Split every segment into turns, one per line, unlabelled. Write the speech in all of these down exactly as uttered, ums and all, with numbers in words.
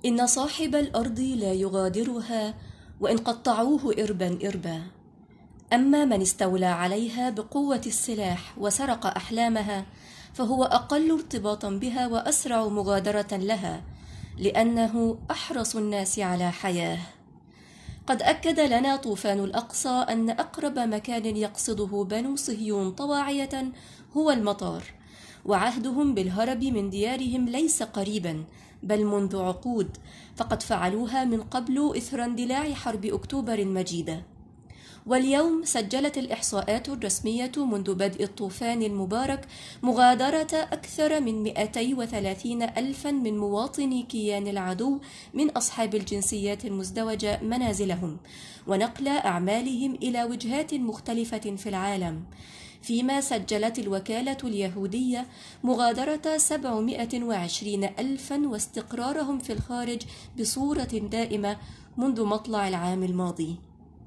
إن صاحب الأرض لا يغادرها وإن قطعوه إربا إربا. أما من استولى عليها بقوة السلاح وسرق أحلامها فهو أقل ارتباطا بها وأسرع مغادرة لها، لأنه أحرص الناس على حياة. قد أكد لنا طوفان الأقصى أن أقرب مكان يقصده بنو صهيون طواعية هو المطار، وعهدهم بالهرب من ديارهم ليس قريبا بل منذ عقود، فقد فعلوها من قبل إثر اندلاع حرب أكتوبر المجيدة. واليوم سجلت الإحصاءات الرسمية منذ بدء الطوفان المبارك مغادرة أكثر من مئتي وثلاثين ألفا من مواطني كيان العدو من أصحاب الجنسيات المزدوجة منازلهم، ونقل أعمالهم إلى وجهات مختلفة في العالم، فيما سجلت الوكالة اليهودية مغادرة سبعمائة وعشرين ألفا واستقرارهم في الخارج بصورة دائمة منذ مطلع العام الماضي.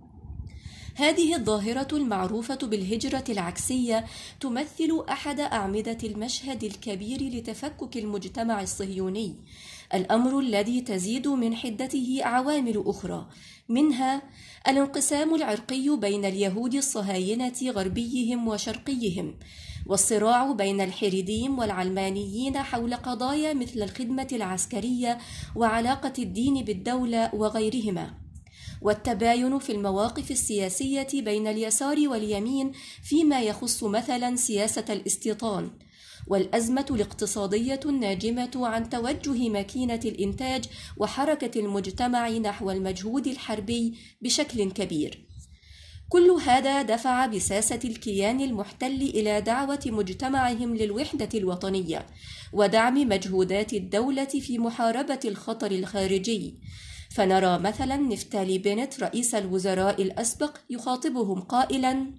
هذه الظاهرة المعروفة بالهجرة العكسية تمثل أحد أعمدة المشهد الكبير لتفكك المجتمع الصهيوني، الأمر الذي تزيد من حدته عوامل أخرى، منها الانقسام العرقي بين اليهود الصهاينة غربيهم وشرقيهم، والصراع بين الحريديم والعلمانيين حول قضايا مثل الخدمة العسكرية وعلاقة الدين بالدولة وغيرهما، والتباين في المواقف السياسية بين اليسار واليمين فيما يخص مثلا سياسة الاستيطان، والأزمة الاقتصادية الناجمة عن توجه ماكينة الإنتاج وحركة المجتمع نحو المجهود الحربي بشكل كبير. كل هذا دفع بساسة الكيان المحتل إلى دعوة مجتمعهم للوحدة الوطنية ودعم مجهودات الدولة في محاربة الخطر الخارجي. فنرى مثلا نفتالي بنت رئيس الوزراء الأسبق يخاطبهم قائلا،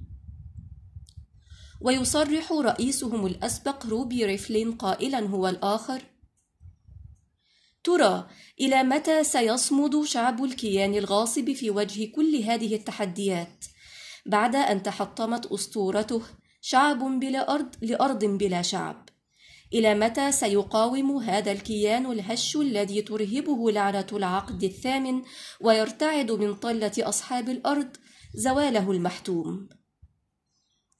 ويصرح رئيسهم الأسبق روبي ريفلين قائلا هو الآخر: ترى إلى متى سيصمد شعب الكيان الغاصب في وجه كل هذه التحديات بعد أن تحطمت أسطورته شعب بلا أرض لأرض بلا شعب؟ إلى متى سيقاوم هذا الكيان الهش الذي ترهبه لعنة العقد الثامن ويرتعد من طلة أصحاب الأرض زواله المحتوم؟